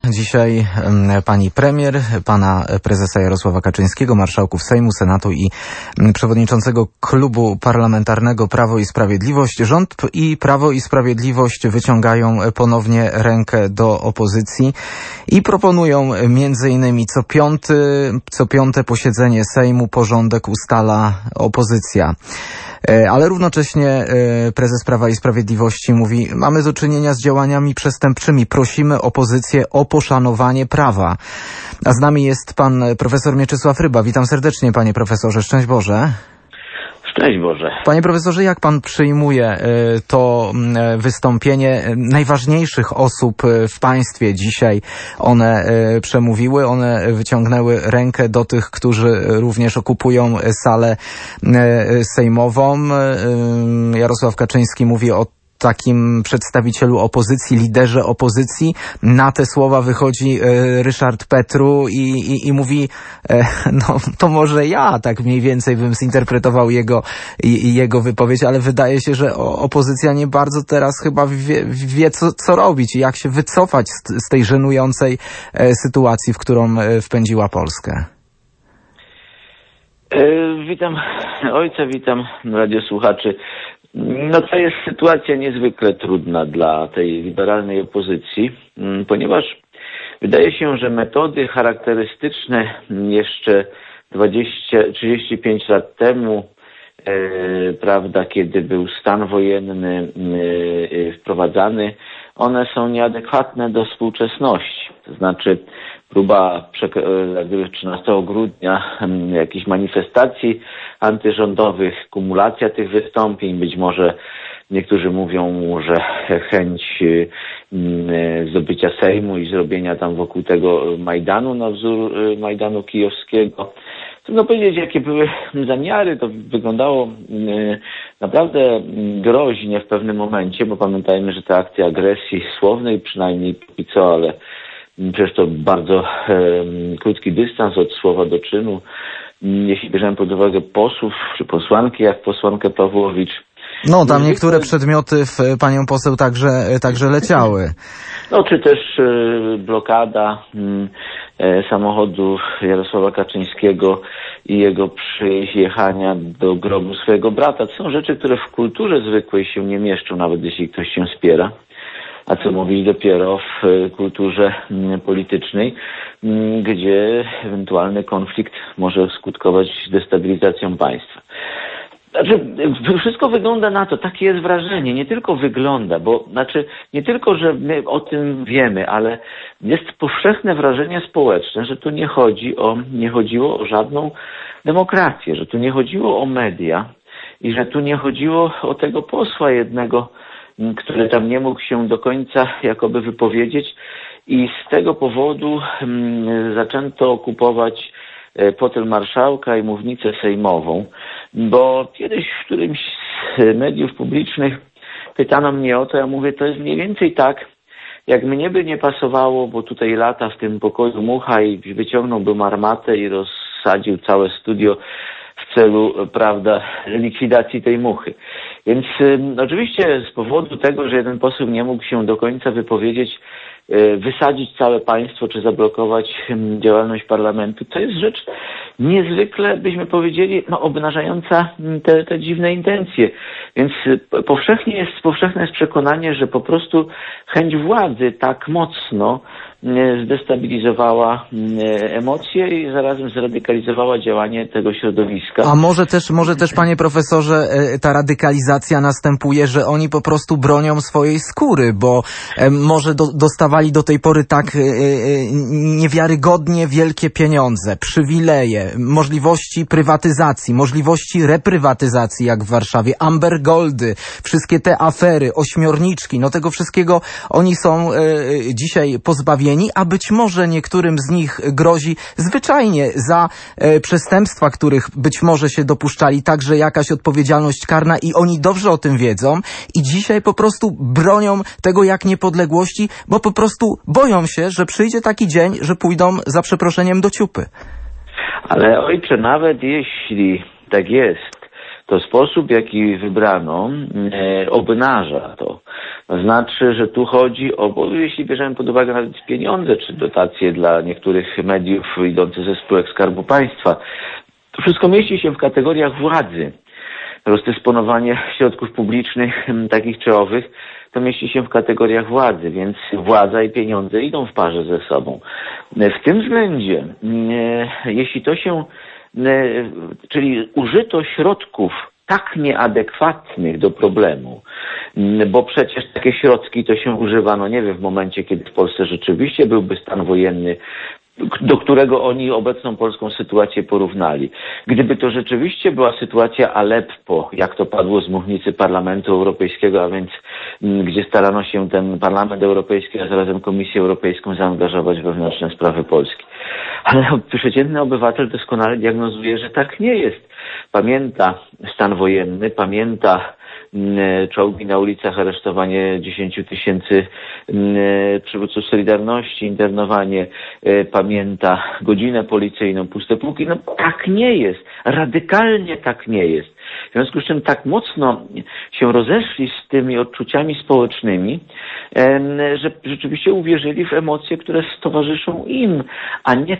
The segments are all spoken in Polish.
Dzisiaj pani premier, pana prezesa Jarosława Kaczyńskiego, marszałków Sejmu, Senatu i przewodniczącego Klubu Parlamentarnego Prawo i Sprawiedliwość. Rząd i Prawo i Sprawiedliwość wyciągają ponownie rękę do opozycji i proponują między innymi co piąte posiedzenie Sejmu porządek ustala opozycja. Ale równocześnie prezes Prawa i Sprawiedliwości mówi: mamy do czynienia z działaniami przestępczymi, prosimy opozycję o poszanowanie prawa. A z nami jest pan profesor Mieczysław Ryba. Witam serdecznie, panie profesorze. Szczęść Boże. Szczęść Boże. Panie profesorze, jak pan przyjmuje to wystąpienie najważniejszych osób w państwie dzisiaj? One przemówiły, one wyciągnęły rękę do tych, którzy również okupują salę sejmową. Jarosław Kaczyński mówi o takim przedstawicielu opozycji, liderze opozycji. Na te słowa wychodzi Ryszard Petru i mówi, no to może ja tak mniej więcej bym zinterpretował jego wypowiedź, ale wydaje się, że opozycja nie bardzo teraz chyba wie co robić i jak się wycofać z tej żenującej sytuacji, w którą wpędziła Polskę. Witam ojca, witam radiosłuchaczy. No to jest sytuacja niezwykle trudna dla tej liberalnej opozycji, ponieważ wydaje się, że metody charakterystyczne jeszcze 35 lat temu, prawda, kiedy był stan wojenny wprowadzany, one są nieadekwatne do współczesności. To znaczy próba 13 grudnia jakichś manifestacji antyrządowych, kumulacja tych wystąpień, być może niektórzy mówią, że chęć zdobycia Sejmu i zrobienia tam wokół tego Majdanu na wzór Majdanu kijowskiego. Trudno powiedzieć, jakie były zamiary. To wyglądało naprawdę groźnie w pewnym momencie, bo pamiętajmy, że te akty agresji słownej, przynajmniej póki co, ale przecież to bardzo krótki dystans od słowa do czynu. Jeśli bierzemy pod uwagę posłów czy posłanki, jak posłankę Pawłowicz. No, tam niektóre przedmioty w panią poseł także leciały. No, czy też blokada samochodu Jarosława Kaczyńskiego i jego przyjechania do grobu swojego brata. To są rzeczy, które w kulturze zwykłej się nie mieszczą, nawet jeśli ktoś się spiera. A co mówić dopiero w kulturze politycznej, gdzie ewentualny konflikt może skutkować destabilizacją państwa. Znaczy, wszystko wygląda na to, takie jest wrażenie, nie tylko wygląda, bo nie tylko, że my o tym wiemy, ale jest powszechne wrażenie społeczne, że tu nie chodziło o żadną demokrację, że tu nie chodziło o media i że tu nie chodziło o tego posła jednego, który tam nie mógł się do końca jakoby wypowiedzieć i z tego powodu zaczęto okupować fotel marszałka i mównicę sejmową, bo kiedyś w którymś z mediów publicznych pytano mnie o to, ja mówię, to jest mniej więcej tak, jak mnie by nie pasowało, bo tutaj lata w tym pokoju mucha i wyciągnąłbym armatę i rozsadził całe studio w celu, prawda, likwidacji tej muchy. Więc oczywiście z powodu tego, że jeden poseł nie mógł się do końca wypowiedzieć, wysadzić całe państwo czy zablokować działalność parlamentu, to jest rzecz niezwykle, byśmy powiedzieli, obnażająca te dziwne intencje. Więc powszechne jest przekonanie, że po prostu chęć władzy tak mocno zdestabilizowała emocje i zarazem zradykalizowała działanie tego środowiska. A może też, panie profesorze, ta radykalizacja następuje, że oni po prostu bronią swojej skóry, bo może dostawali do tej pory tak niewiarygodnie wielkie pieniądze, przywileje, możliwości prywatyzacji, możliwości reprywatyzacji, jak w Warszawie, Amber Goldy, wszystkie te afery, ośmiorniczki, no tego wszystkiego oni są dzisiaj pozbawieni, a być może niektórym z nich grozi zwyczajnie za przestępstwa, których być może się dopuszczali, także jakaś odpowiedzialność karna i oni dobrze o tym wiedzą i dzisiaj po prostu bronią tego jak niepodległości, bo po prostu boją się, że przyjdzie taki dzień, że pójdą za przeproszeniem do ciupy. Ale ojcze, nawet jeśli tak jest, to sposób, w jaki wybrano, obnaża to. To znaczy, że tu chodzi o, bo jeśli bierzemy pod uwagę nawet pieniądze, czy dotacje dla niektórych mediów idące ze spółek Skarbu Państwa, to wszystko mieści się w kategoriach władzy. Rozdysponowanie środków publicznych, takich czy owych, to mieści się w kategoriach władzy, więc władza i pieniądze idą w parze ze sobą. W tym względzie, jeśli to się, czyli użyto środków tak nieadekwatnych do problemu, bo przecież takie środki to się używano, nie wiem, w momencie, kiedy w Polsce rzeczywiście byłby stan wojenny, do którego oni obecną polską sytuację porównali. Gdyby to rzeczywiście była sytuacja Aleppo, jak to padło z mównicy Parlamentu Europejskiego, a więc gdzie starano się ten Parlament Europejski, a zarazem Komisję Europejską zaangażować w wewnętrzne sprawy Polski. Ale przeciętny obywatel doskonale diagnozuje, że tak nie jest. Pamięta stan wojenny, pamięta czołgi na ulicach, aresztowanie 10 000 przywódców Solidarności, internowanie, pamięta godzinę policyjną, puste pułki. No tak nie jest. Radykalnie tak nie jest. W związku z czym tak mocno się rozeszli z tymi odczuciami społecznymi, że rzeczywiście uwierzyli w emocje, które towarzyszą im, a nie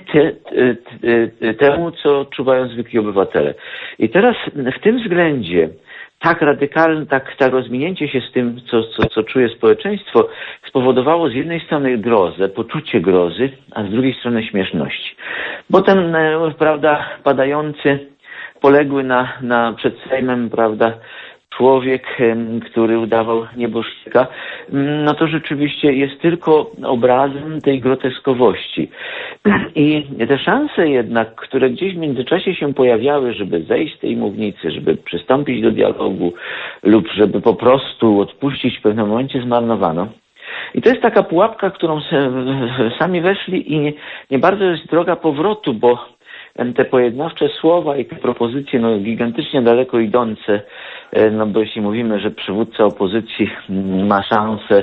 temu, co odczuwają zwykli obywatele. I teraz w tym względzie tak radykalne, tak rozwinięcie się z tym, co czuje społeczeństwo, spowodowało z jednej strony grozę, poczucie grozy, a z drugiej strony śmieszności. Bo ten, prawda, padający, poległy przed Sejmem, prawda, człowiek, który udawał nieboszczyka, no to rzeczywiście jest tylko obrazem tej groteskowości. I te szanse jednak, które gdzieś w międzyczasie się pojawiały, żeby zejść z tej mównicy, żeby przystąpić do dialogu lub żeby po prostu odpuścić, w pewnym momencie zmarnowano. I to jest taka pułapka, którą sami weszli i nie bardzo jest droga powrotu, bo te pojednawcze słowa i te propozycje, no gigantycznie daleko idące, no bo jeśli mówimy, że przywódca opozycji ma szansę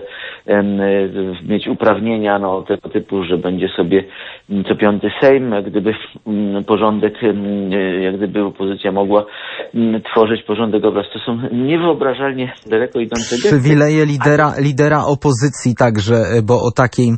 mieć uprawnienia, no tego typu, że będzie sobie co 5. Sejm, jak gdyby porządek, jak gdyby opozycja mogła tworzyć porządek obraz, to są niewyobrażalnie daleko idące gesty. Przywileje lidera opozycji także, bo o takiej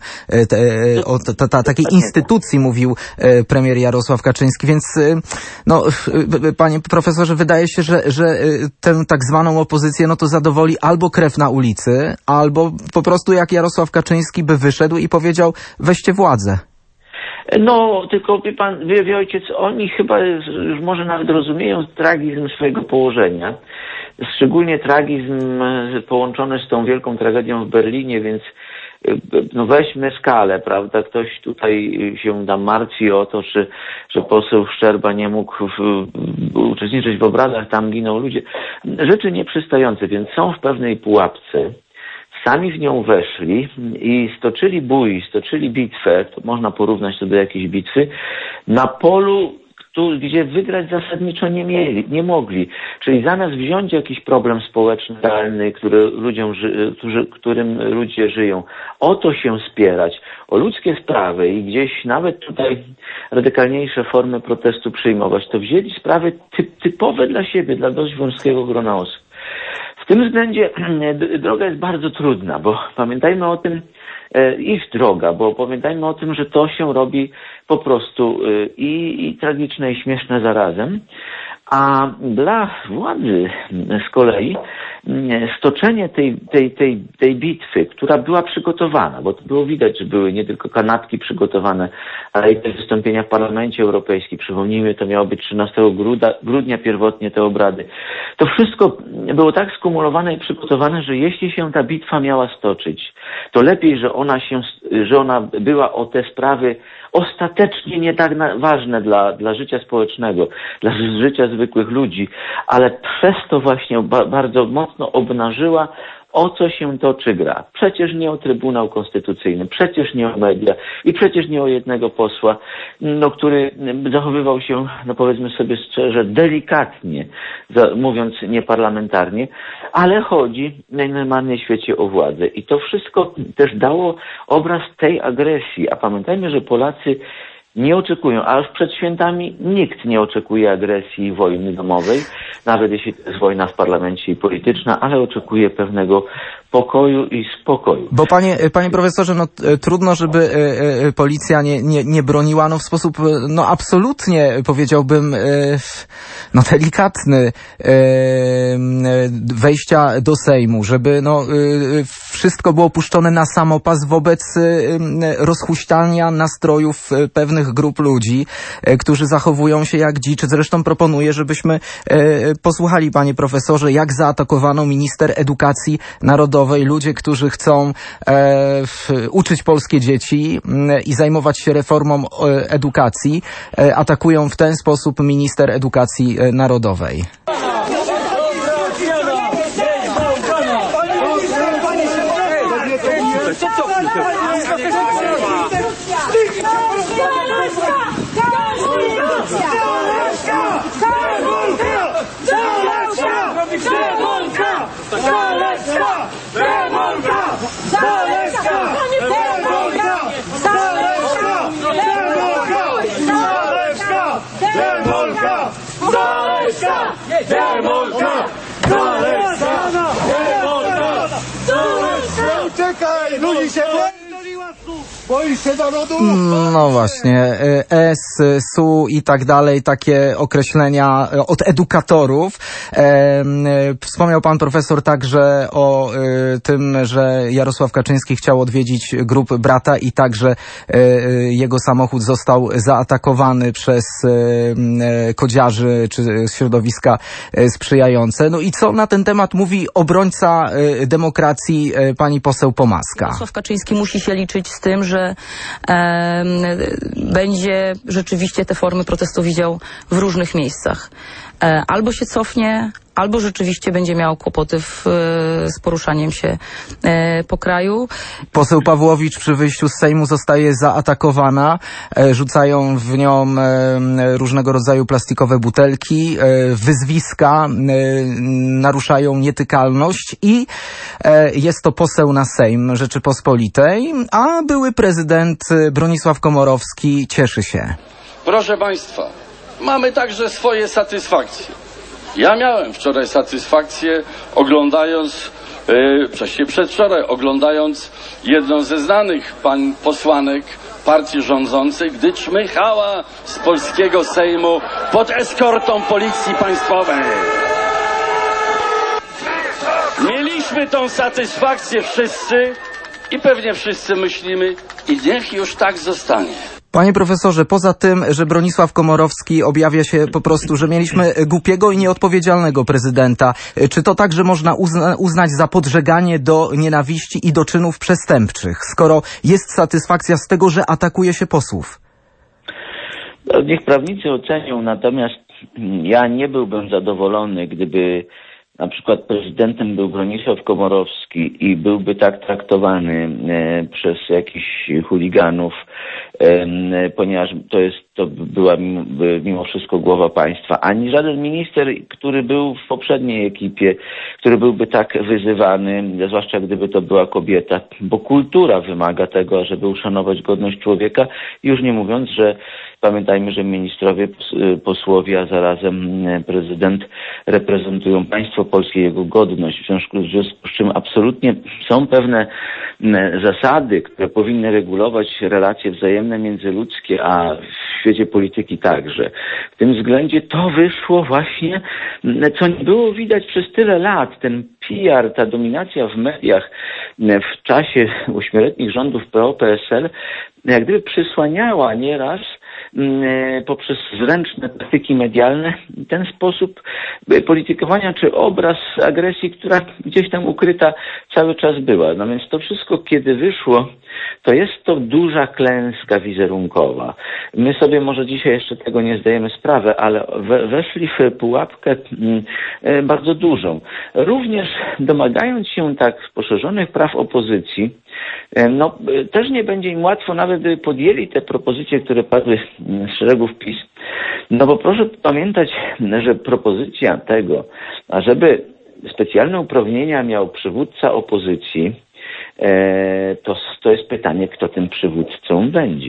instytucji mówił premier Jarosław Kaczyński, więc no, panie profesorze, wydaje się, że tę tak zwaną opozycję, no to zadowoli albo krew na ulicy, albo po prostu jak Jarosław Kaczyński by wyszedł i powiedział: weźcie władzę. No, tylko wie ojciec, oni chyba już może nawet rozumieją tragizm swojego położenia. Szczególnie tragizm połączony z tą wielką tragedią w Berlinie, więc no weźmy skalę, prawda? Ktoś tutaj się tam martwi o to, że poseł Szczerba nie mógł uczestniczyć w obradach, tam giną ludzie. Rzeczy nieprzystające, więc są w pewnej pułapce. Sami w nią weszli i stoczyli bój, stoczyli bitwę, to można porównać to do jakiejś bitwy, na polu, gdzie wygrać zasadniczo nie mogli. Czyli zamiast wziąć jakiś problem społeczny, realny, którym ludzie żyją, o to się spierać, o ludzkie sprawy i gdzieś nawet tutaj radykalniejsze formy protestu przyjmować, to wzięli sprawy typowe dla siebie, dla dość wąskiego grona osób. W tym względzie droga jest bardzo trudna, bo pamiętajmy o tym, bo pamiętajmy o tym, że to się robi po prostu i tragiczne, i śmieszne zarazem. A dla władzy z kolei stoczenie tej bitwy, która była przygotowana, bo to było widać, że były nie tylko kanapki przygotowane, ale i te wystąpienia w Parlamencie Europejskim. Przypomnijmy, to miało być 13 grudnia pierwotnie te obrady. To wszystko było tak skumulowane i przygotowane, że jeśli się ta bitwa miała stoczyć, to lepiej, że ona była o te sprawy ostatecznie nie tak ważne dla życia społecznego, dla życia zwykłych ludzi, ale przez to właśnie bardzo mocno obnażyła, o co się toczy gra. Przecież nie o Trybunał Konstytucyjny, przecież nie o media i przecież nie o jednego posła, który zachowywał się, powiedzmy sobie szczerze, delikatnie, mówiąc nieparlamentarnie, ale chodzi w najnormalniej świecie o władzę. I to wszystko też dało obraz tej agresji. A pamiętajmy, że Polacy nie oczekują, a już przed świętami nikt nie oczekuje agresji i wojny domowej, nawet jeśli to jest wojna w parlamencie i polityczna, ale oczekuje pewnego pokoju i spokoju. Bo panie profesorze, no trudno, żeby policja nie broniła w sposób absolutnie, powiedziałbym, delikatny wejścia do Sejmu, żeby wszystko było puszczone na samopas wobec rozhuśtania nastrojów pewnych grup ludzi, którzy zachowują się jak dzicz. Zresztą proponuję, żebyśmy posłuchali, panie profesorze, jak zaatakowano minister edukacji narodowej. Ludzie, którzy chcą uczyć polskie dzieci i zajmować się reformą edukacji, atakują w ten sposób minister edukacji narodowej. Uciekaj, ludzi się boisz się narodu? No właśnie, SU i tak dalej, takie określenia od edukatorów. Wspomniał pan profesor także o tym, że Jarosław Kaczyński chciał odwiedzić grób brata i także jego samochód został zaatakowany przez kodziarzy czy środowiska sprzyjające. No i co na ten temat mówi obrońca demokracji pani poseł Pomaska? Jarosław Kaczyński musi się liczyć z tym, że będzie rzeczywiście te formy protestu widział w różnych miejscach. Albo się cofnie, albo rzeczywiście będzie miał kłopoty z poruszaniem się po kraju. Poseł Pawłowicz przy wyjściu z Sejmu zostaje zaatakowana. Rzucają w nią różnego rodzaju plastikowe butelki, wyzwiska, naruszają nietykalność i jest to poseł na Sejm Rzeczypospolitej, a były prezydent Bronisław Komorowski cieszy się. Proszę państwa, mamy także swoje satysfakcje. Ja miałem wczoraj satysfakcję oglądając, przedwczoraj oglądając jedną ze znanych pań posłanek partii rządzącej, gdy czmychała z polskiego Sejmu pod eskortą policji państwowej. Mieliśmy tą satysfakcję wszyscy i pewnie wszyscy myślimy, i niech już tak zostanie. Panie profesorze, poza tym, że Bronisław Komorowski objawia się po prostu, że mieliśmy głupiego i nieodpowiedzialnego prezydenta, czy to także można uznać za podżeganie do nienawiści i do czynów przestępczych, skoro jest satysfakcja z tego, że atakuje się posłów? No, niech prawnicy ocenią, natomiast ja nie byłbym zadowolony, gdyby na przykład prezydentem był Bronisław Komorowski i byłby tak traktowany przez jakichś chuliganów, ponieważ to była mimo wszystko głowa państwa, ani żaden minister, który był w poprzedniej ekipie, który byłby tak wyzywany, zwłaszcza gdyby to była kobieta, bo kultura wymaga tego, żeby uszanować godność człowieka, już nie mówiąc, że pamiętajmy, że ministrowie, posłowie, a zarazem prezydent reprezentują państwo polskie, jego godność, w związku z czym absolutnie są pewne zasady, które powinny regulować relacje wzajemne międzyludzkie, a w świecie polityki także. W tym względzie to wyszło właśnie, co nie było widać przez tyle lat, ten PR, ta dominacja w mediach w czasie 8-letnich rządów PO-PSL, jak gdyby przysłaniała nieraz poprzez zręczne praktyki medialne ten sposób politykowania czy obraz agresji, która gdzieś tam ukryta cały czas była. No więc to wszystko, kiedy wyszło, to jest to duża klęska wizerunkowa. My sobie może dzisiaj jeszcze tego nie zdajemy sprawy, ale weszli w pułapkę bardzo dużą. Również domagając się tak poszerzonych praw opozycji, no też nie będzie im łatwo, nawet gdyby podjęli te propozycje, które padły z szeregów PiS. No bo proszę pamiętać, że propozycja tego, ażeby specjalne uprawnienia miał przywódca opozycji, to jest pytanie, kto tym przywódcą będzie.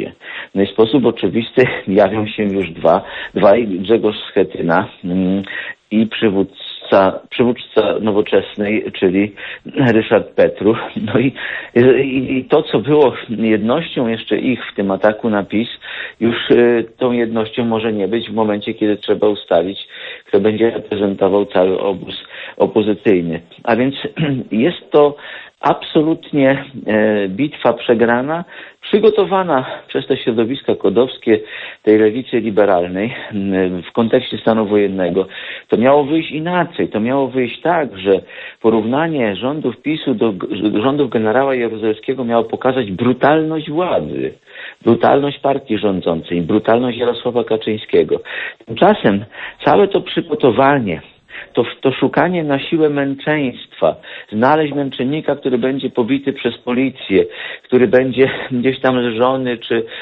No i w sposób oczywisty jawią się już dwaj Grzegorz Schetyna i przywódca Nowoczesnej, czyli Ryszard Petru. No i to, co było jednością jeszcze ich w tym ataku na PiS, już tą jednością może nie być w momencie, kiedy trzeba ustalić, kto będzie reprezentował cały obóz opozycyjny. A więc jest to absolutnie bitwa przegrana, przygotowana przez te środowiska kodowskie tej lewicy liberalnej w kontekście stanu wojennego. To miało wyjść inaczej. To miało wyjść tak, że porównanie rządów PiS-u do rządów generała Jaruzelskiego miało pokazać brutalność władzy, brutalność partii rządzącej, brutalność Jarosława Kaczyńskiego. Tymczasem całe to przygotowanie, to szukanie na siłę męczeństwa, znaleźć męczennika, który będzie pobity przez policję, który będzie gdzieś tam leżony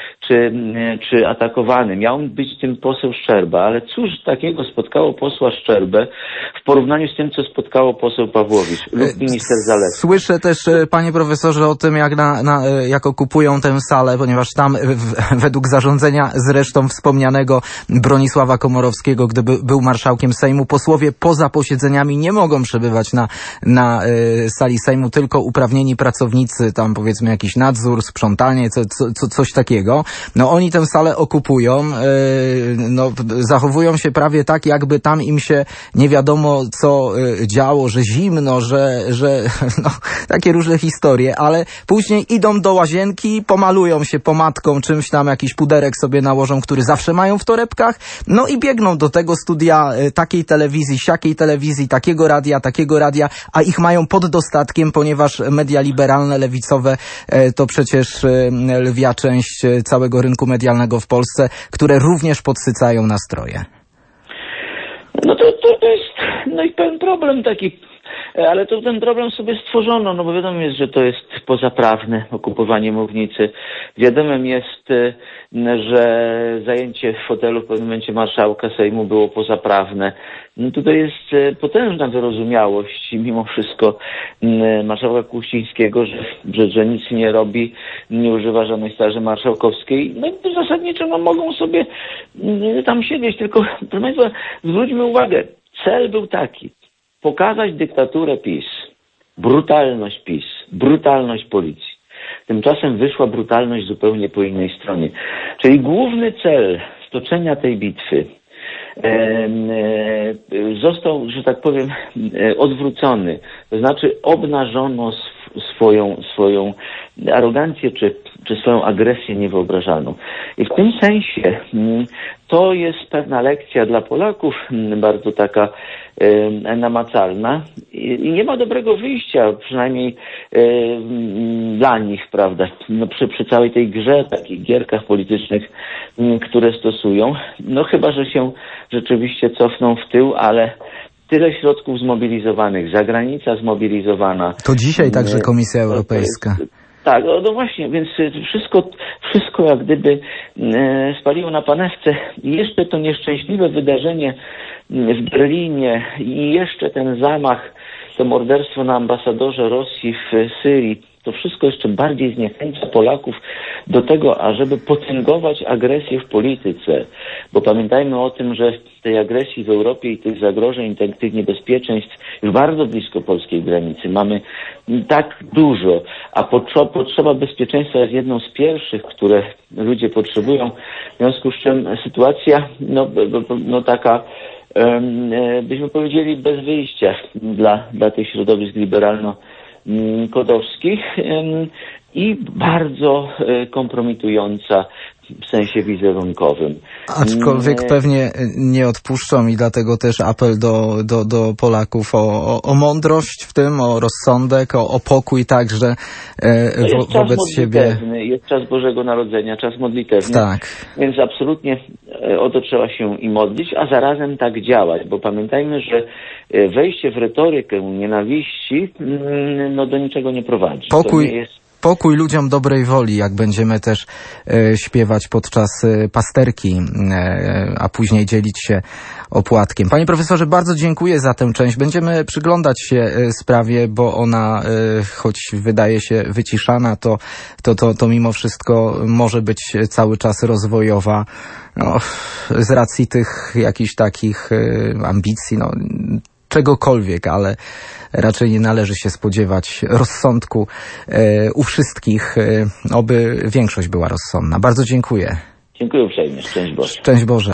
czy atakowany. Miał być tym poseł Szczerba, ale cóż takiego spotkało posła Szczerbę w porównaniu z tym, co spotkało poseł Pawłowicz lub minister Zalewski. Słyszę też, panie profesorze, o tym, jak okupują tę salę, ponieważ tam według zarządzenia zresztą wspomnianego Bronisława Komorowskiego, gdy był marszałkiem Sejmu, posłowie poza posiedzeniami nie mogą przebywać na sali Sejmu, tylko uprawnieni pracownicy, tam powiedzmy jakiś nadzór, sprzątanie, coś takiego. No oni tę salę okupują, zachowują się prawie tak, jakby tam im się nie wiadomo co działo, że zimno, że takie różne historie, ale później idą do łazienki, pomalują się pomadką, czymś tam, jakiś puderek sobie nałożą, który zawsze mają w torebkach, no i biegną do tego studia takiej telewizji, siakiej telewizji, takiego radia, a ich mają pod dostatkiem, ponieważ media liberalne, lewicowe to przecież lwia część całego rynku medialnego w Polsce, które również podsycają nastroje. No to jest i pewien problem taki, ale to ten problem sobie stworzono, no bo wiadomo jest, że to jest pozaprawne okupowanie mównicy. Wiadomym jest, że zajęcie fotelu w pewnym momencie marszałka Sejmu było pozaprawne. No tutaj jest potężna wyrozumiałość mimo wszystko marszałka Kuchcińskiego, że nic nie robi, nie używa żadnej straży marszałkowskiej. No i zasadniczo mogą sobie tam siedzieć, tylko proszę Państwa, zwróćmy uwagę, cel był taki: pokazać dyktaturę PiS, brutalność PiS, brutalność policji. Tymczasem wyszła brutalność zupełnie po innej stronie. Czyli główny cel stoczenia tej bitwy został, że tak powiem, odwrócony. To znaczy obnażono swoją arogancję czy swoją agresję niewyobrażalną. I w tym sensie to jest pewna lekcja dla Polaków, bardzo taka namacalna i nie ma dobrego wyjścia, przynajmniej dla nich, prawda, przy całej tej grze, takich gierkach politycznych, które stosują, no chyba, że się rzeczywiście cofną w tył, ale tyle środków zmobilizowanych, zagranica zmobilizowana. To dzisiaj także Komisja Europejska. Tak, no właśnie, więc wszystko jak gdyby spaliło na panewce. I jeszcze to nieszczęśliwe wydarzenie w Berlinie i jeszcze ten zamach, to morderstwo na ambasadorze Rosji w Syrii, to wszystko jeszcze bardziej zniechęca Polaków do tego, ażeby potęgować agresję w polityce. Bo pamiętajmy o tym, że tej agresji w Europie i tych zagrożeń, tych niebezpieczeństw już bardzo blisko polskiej granicy mamy tak dużo, a potrzeba bezpieczeństwa jest jedną z pierwszych, które ludzie potrzebują. W związku z czym sytuacja taka, byśmy powiedzieli, bez wyjścia dla tych środowisk liberalno-kodowskich i bardzo kompromitująca w sensie wizerunkowym. Aczkolwiek pewnie nie odpuszczą i dlatego też apel do Polaków o mądrość w tym, o rozsądek, o pokój także wobec siebie. Jest czas Bożego Narodzenia, czas modlitewny. Tak. Więc absolutnie o to trzeba się i modlić, a zarazem tak działać, bo pamiętajmy, że wejście w retorykę nienawiści do niczego nie prowadzi. Pokój pokój ludziom dobrej woli, jak będziemy też śpiewać podczas pasterki, a później dzielić się opłatkiem. Panie profesorze, bardzo dziękuję za tę część. Będziemy przyglądać się sprawie, bo ona, choć wydaje się wyciszana, to mimo wszystko może być cały czas rozwojowa. No, z racji tych jakichś takich ambicji, czegokolwiek, ale raczej nie należy się spodziewać rozsądku u wszystkich, oby większość była rozsądna. Bardzo dziękuję. Dziękuję uprzejmie. Szczęść Boże. Szczęść Boże.